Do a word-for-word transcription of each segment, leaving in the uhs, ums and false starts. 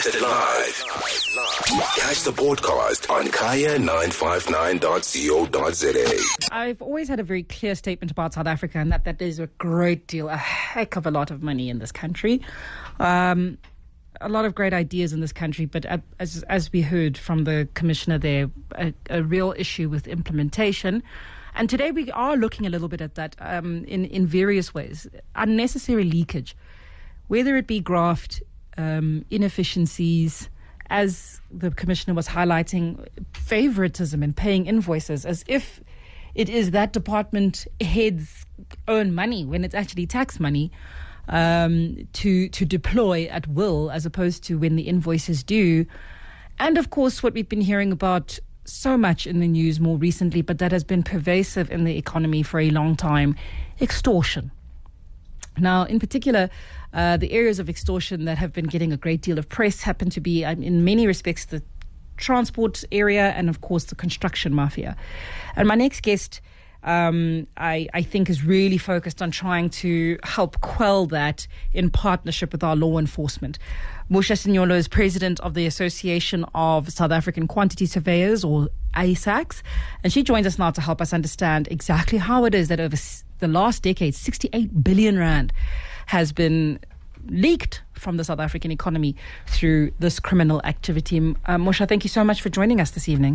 Broadcasted live. Catch the podcast on kaya nine five nine dot co dot za. I've always had a very clear statement about South Africa, and that, that there's a great deal, a heck of a lot of money in this country. Um, a lot of great ideas in this country, but as as we heard from the commissioner there, a, a real issue with implementation. And today we are looking a little bit at that um, in, in various ways. Unnecessary leakage, whether it be graft, um, inefficiencies, as the commissioner was highlighting, favoritism in paying invoices, as if it is that department head's own money when it's actually tax money, um, to to deploy at will, as opposed to when the invoice is due. And of course, what we've been hearing about so much in the news more recently, but that has been pervasive in the economy for a long time, extortion. Now, in particular, uh, the areas of extortion that have been getting a great deal of press happen to be, um, in many respects, the transport area and, of course, the construction mafia. And my next guest, um, I, I think, is really focused on trying to help quell that in partnership with our law enforcement. Musha Sinyolo is president of the Association of South African Quantity Surveyors, or A S A Cs, and she joins us now to help us understand exactly how it is that over the last decade, sixty-eight billion rand has been leaked from the South African economy through this criminal activity. Uh, Musha, thank you so much for joining us this evening.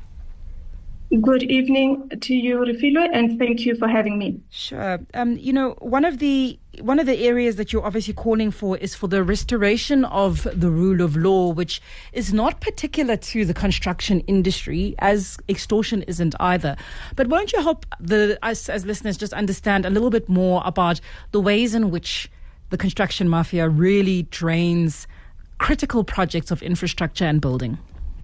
Good evening to you, Refilwe, and thank you for having me. Sure. Um, you know, one of the one of the areas that you're obviously calling for is for the restoration of the rule of law, which is not particular to the construction industry, as extortion isn't either. But won't you help the us as listeners just understand a little bit more about the ways in which the construction mafia really drains critical projects of infrastructure and building?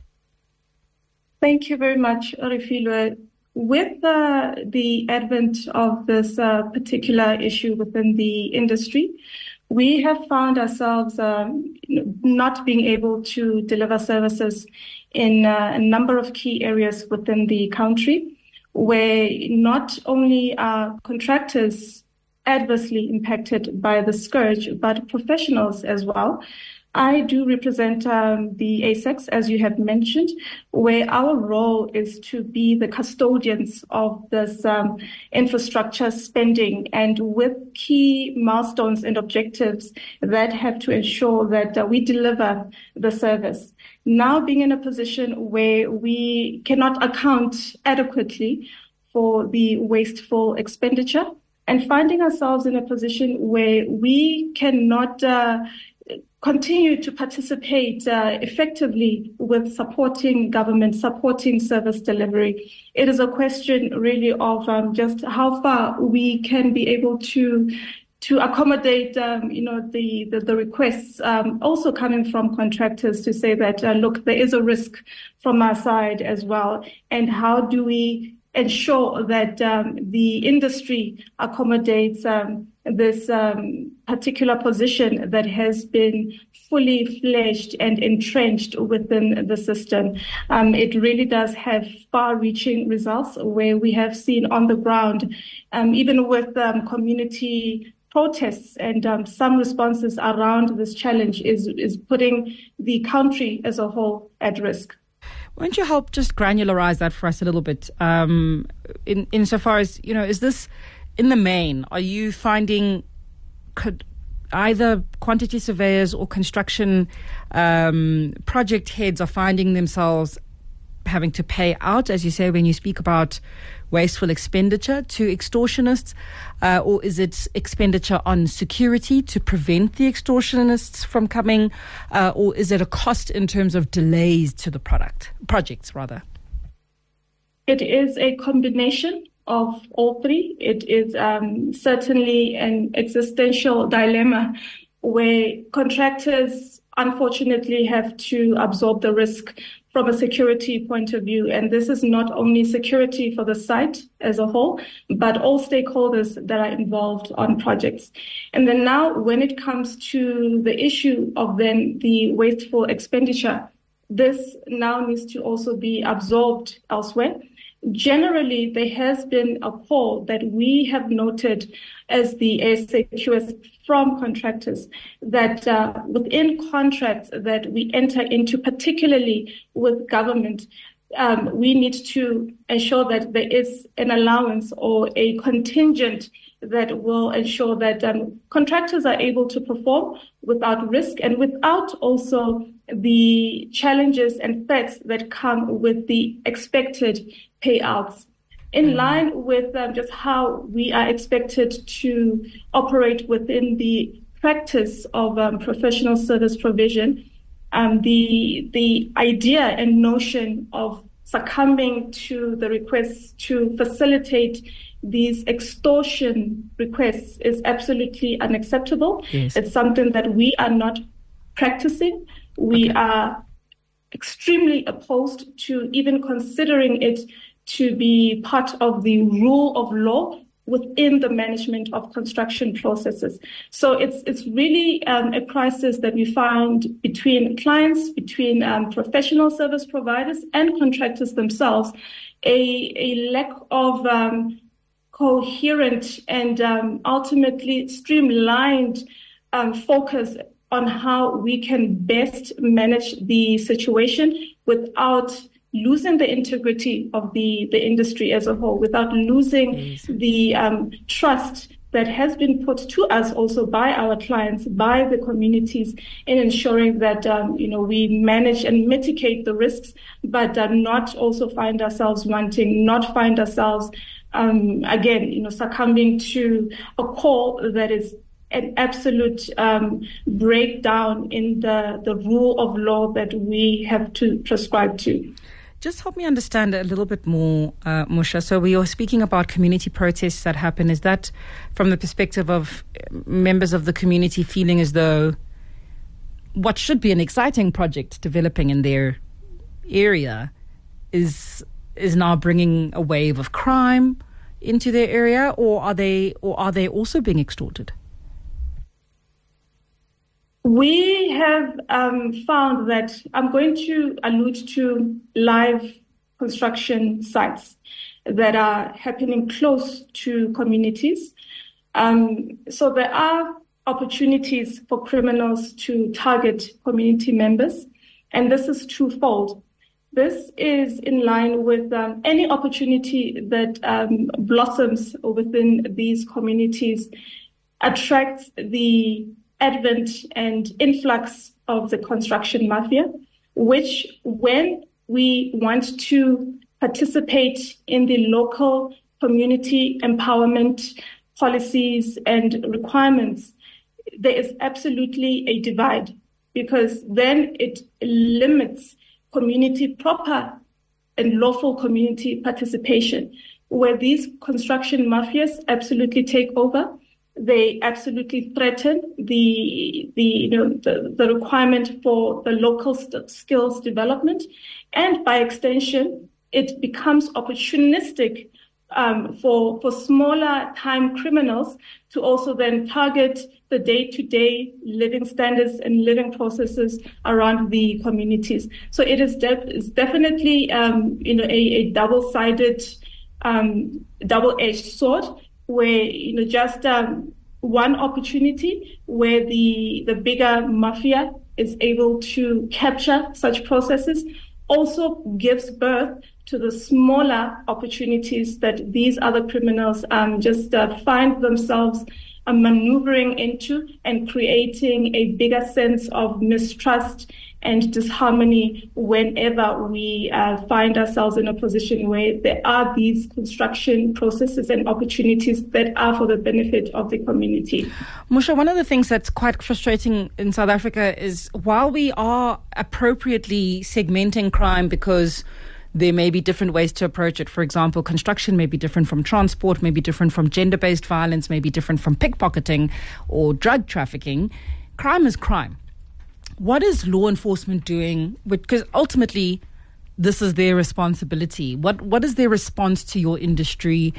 Thank you very much, Refilwe. With uh, the advent of this uh, particular issue within the industry, we have found ourselves um, not being able to deliver services in uh, a number of key areas within the country, where not only are contractors adversely impacted by the scourge, but professionals as well. I do represent um, the A S A Cs, as you have mentioned, where our role is to be the custodians of this um, infrastructure spending, and with key milestones and objectives that have to ensure that uh, we deliver the service. Now being in a position where we cannot account adequately for the wasteful expenditure, and finding ourselves in a position where we cannot uh, continue to participate uh, effectively with supporting government, supporting service delivery. It is a question really of um, just how far we can be able to to accommodate, um, you know, the, the, the requests um, also coming from contractors to say that, uh, look, there is a risk from our side as well. And how do we ensure that um, the industry accommodates um, this um, particular position that has been fully fledged and entrenched within the system. Um, it really does have far-reaching results, where we have seen on the ground, um, even with um, community protests and um, some responses around this challenge, is, is putting the country as a whole at risk. Won't you help just granularize that for us a little bit? Um, in insofar as, you know, is this in the main, are you finding could either quantity surveyors or construction um, project heads are finding themselves having to pay out, as you say, when you speak about wasteful expenditure to extortionists, uh, or is it expenditure on security to prevent the extortionists from coming, uh, or is it a cost in terms of delays to the product projects rather? It is a combination of all three. It is um, certainly an existential dilemma where contractors unfortunately have to absorb the risk from a security point of view. And this is not only security for the site as a whole, but all stakeholders that are involved on projects. And then now when it comes to the issue of then the wasteful expenditure, this now needs to also be absorbed elsewhere. generally there has been a call that we have noted as the S A Q S from contractors that uh, within contracts that we enter into, particularly with government, um, we need to ensure that there is an allowance or a contingent that will ensure that um, contractors are able to perform without risk and without also the challenges and threats that come with the expected payouts. In line with um, just how we are expected to operate within the practice of um, professional service provision, um, the the idea and notion of succumbing to the requests to facilitate these extortion requests is absolutely unacceptable. Yes. It's something that we are not practicing. We Okay. are extremely opposed to even considering it to be part of the rule of law within the management of construction processes. So it's it's really um, a crisis that we find between clients, between um, professional service providers and contractors themselves, a, a lack of um, coherent and um, ultimately streamlined um, focus on how we can best manage the situation without losing the integrity of the, the industry as a whole, without losing Yes. the um, trust that has been put to us also by our clients, by the communities, in ensuring that um, you know we manage and mitigate the risks, but uh, not also find ourselves wanting, not find ourselves um, again, you know, succumbing to a call that is an absolute um, breakdown in the the rule of law that we have to prescribe to. Just help me understand a little bit more, uh, Musha. So we are speaking about community protests that happen. Is that from the perspective of members of the community feeling as though what should be an exciting project developing in their area is is now bringing a wave of crime into their area, or are they or are they also being extorted? We have um, found that I'm going to allude to live construction sites that are happening close to communities. Um, so there are opportunities for criminals to target community members, and this is twofold. This is in line with um, any opportunity that um, blossoms within these communities, attracts the advent and influx of the construction mafia, which when we want to participate in the local community empowerment policies and requirements, there is absolutely a divide, because then it limits community proper and lawful community participation, where these construction mafias absolutely take over. They absolutely threaten the the you know the, the requirement for the local st- skills development, and by extension, it becomes opportunistic um, for for smaller time criminals to also then target the day-to-day living standards and living processes around the communities. So it is de- it's definitely um, you know a, a double-sided, um, double-edged sword, where you know just um, one opportunity where the the bigger mafia is able to capture such processes also gives birth to the smaller opportunities that these other criminals um, just uh, find themselves uh, maneuvering into and creating a bigger sense of mistrust and disharmony whenever we uh, find ourselves in a position where there are these construction processes and opportunities that are for the benefit of the community. Musha, one of the things that's quite frustrating in South Africa is while we are appropriately segmenting crime because there may be different ways to approach it. For example, construction may be different from transport, may be different from gender-based violence, may be different from pickpocketing or drug trafficking. Crime is crime. What is law enforcement doing? Because ultimately, this is their responsibility. What What is their response to your industry,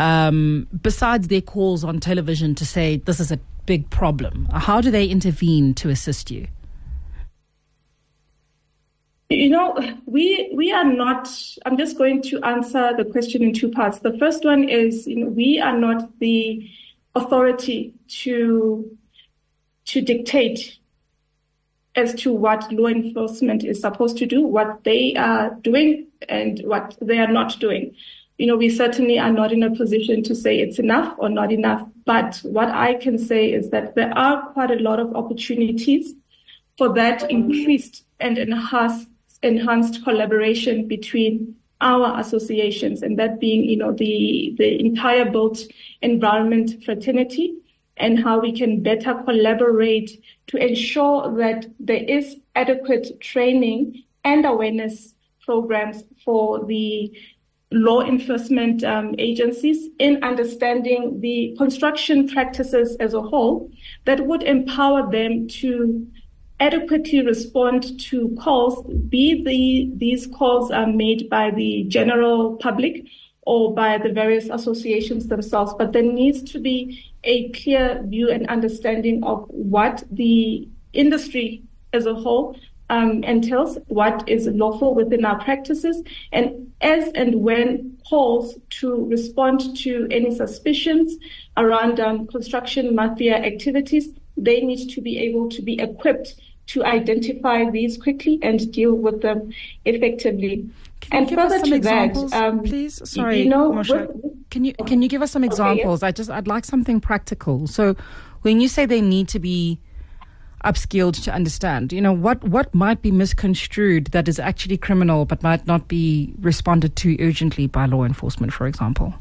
um, besides their calls on television to say this is a big problem? How do they intervene to assist you? You know, we we are not, I'm just going to answer the question in two parts. The first one is, you know, we are not the authority to to dictate as to what law enforcement is supposed to do, what they are doing and what they are not doing. You know, we certainly are not in a position to say it's enough or not enough. But what I can say is that there are quite a lot of opportunities for that increased and enhanced enhanced collaboration between our associations, and that being, you know, the, the entire built environment fraternity, and how we can better collaborate to ensure that there is adequate training and awareness programs for the law enforcement um, agencies in understanding the construction practices as a whole that would empower them to adequately respond to calls, be the, these calls are made by the general public or by the various associations themselves, but there needs to be a clear view and understanding of what the industry as a whole um, entails, what is lawful within our practices, and as and when calls to respond to any suspicions around um, construction mafia activities, they need to be able to be equipped to identify these quickly and deal with them effectively. Can and you give us some examples, that, um, please? Sorry, you know, Marsha, with, can you can you give us some examples? Okay, yes. I just I'd like something practical. So, when you say they need to be upskilled to understand, you know, what what might be misconstrued that is actually criminal but might not be responded to urgently by law enforcement, for example?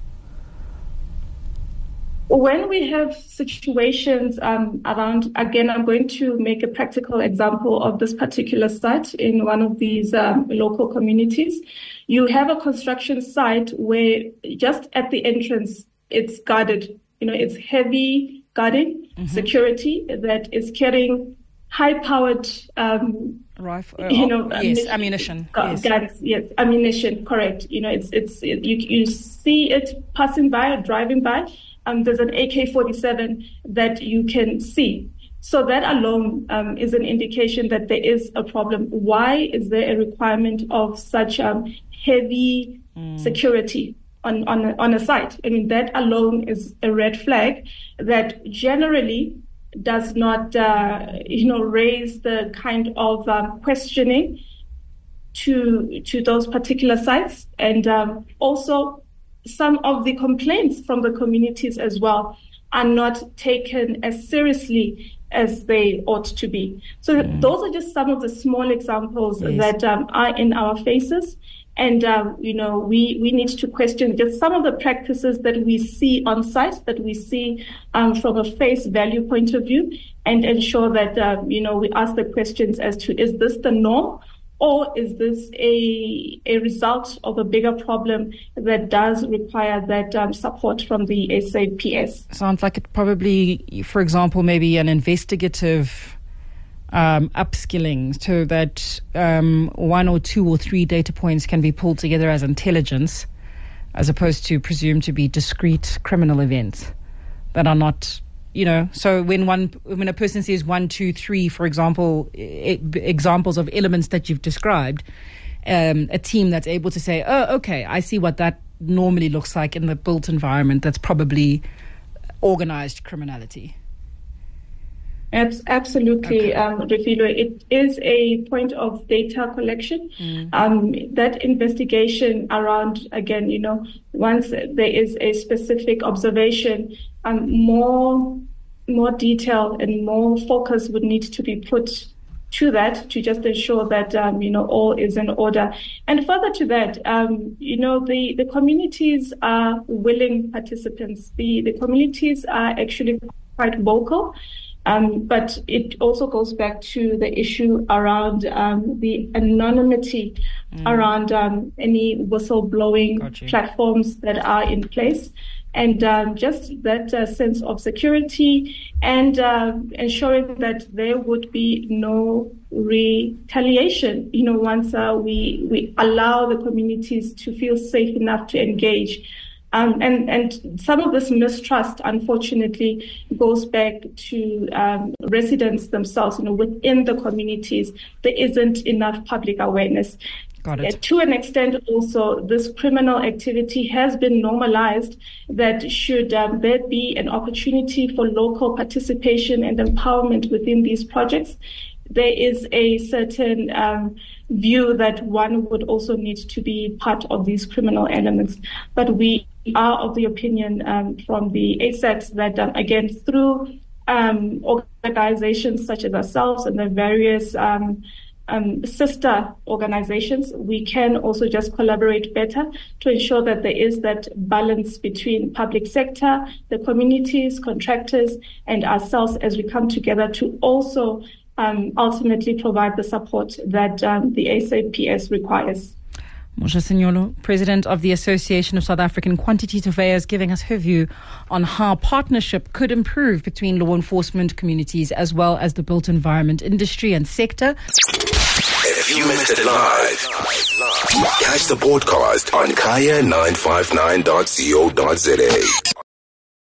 When we have situations um, around, again, I'm going to make a practical example of this particular site in one of these um, local communities. You have a construction site where just at the entrance, it's guarded. You know, it's heavy guarding, mm-hmm. security that is carrying high-powered um, rifle. You know, yes, ammunition. Guns, yes. yes, ammunition. Correct. You know, it's it's it, you you see it passing by or driving by. Um, there's an A K forty-seven that you can see. So that alone um, is an indication that there is a problem. Why is there a requirement of such um, heavy mm. security on, on, a, on a site? I mean, that alone is a red flag that generally does not, uh, you know, raise the kind of um, questioning to to those particular sites. And um, also, some of the complaints from the communities as well are not taken as seriously as they ought to be. So mm. those are just some of the small examples yes. that um, are in our faces. And, um, you know, we, we need to question just some of the practices that we see on site, that we see um, from a face value point of view, and ensure that, um, you know, we ask the questions as to, is this the norm? Or is this a a result of a bigger problem that does require that um, support from the S A P S? Sounds like it probably, for example, maybe an investigative um, upskilling so that um, one or two or three data points can be pulled together as intelligence, as opposed to presumed to be discrete criminal events that are not. You know, so when one when a person says one, two, three, for example, I- examples of elements that you've described, um, a team that's able to say, oh, okay, I see what that normally looks like in the built environment. That's probably organized criminality. Absolutely, okay. um, Refilwe. It is a point of data collection. Mm. Um, that investigation around, again, you know, once there is a specific observation, um, more more detail and more focus would need to be put to that to just ensure that, um, you know, all is in order. And further to that, um, you know, the, the communities are willing participants. The, the communities are actually quite vocal. Um, but it also goes back to the issue around um, the anonymity mm. around um, any whistleblowing platforms that are in place, and um, just that uh, sense of security and uh, ensuring that there would be no retaliation. You know, once uh, we we allow the communities to feel safe enough to engage. Um, and, and some of this mistrust, unfortunately, goes back to um, residents themselves. You know, within the communities, there isn't enough public awareness. Got it. Uh, to an extent, also, this criminal activity has been normalized, that should um, there be an opportunity for local participation and empowerment within these projects, there is a certain um, view that one would also need to be part of these criminal elements. But we are of the opinion um, from the A S A Cs that, um, again, through um, organizations such as ourselves and the various um, um, sister organizations, we can also just collaborate better to ensure that there is that balance between public sector, the communities, contractors, and ourselves as we come together to also Um, ultimately provide the support that um, the S A P S requires. Moja Sanyolo, President of the Association of South African Quantity Surveyors, giving us her view on how partnership could improve between law enforcement communities as well as the built environment industry and sector. If you missed it live, catch the podcast on kaya nine five nine dot co dot za.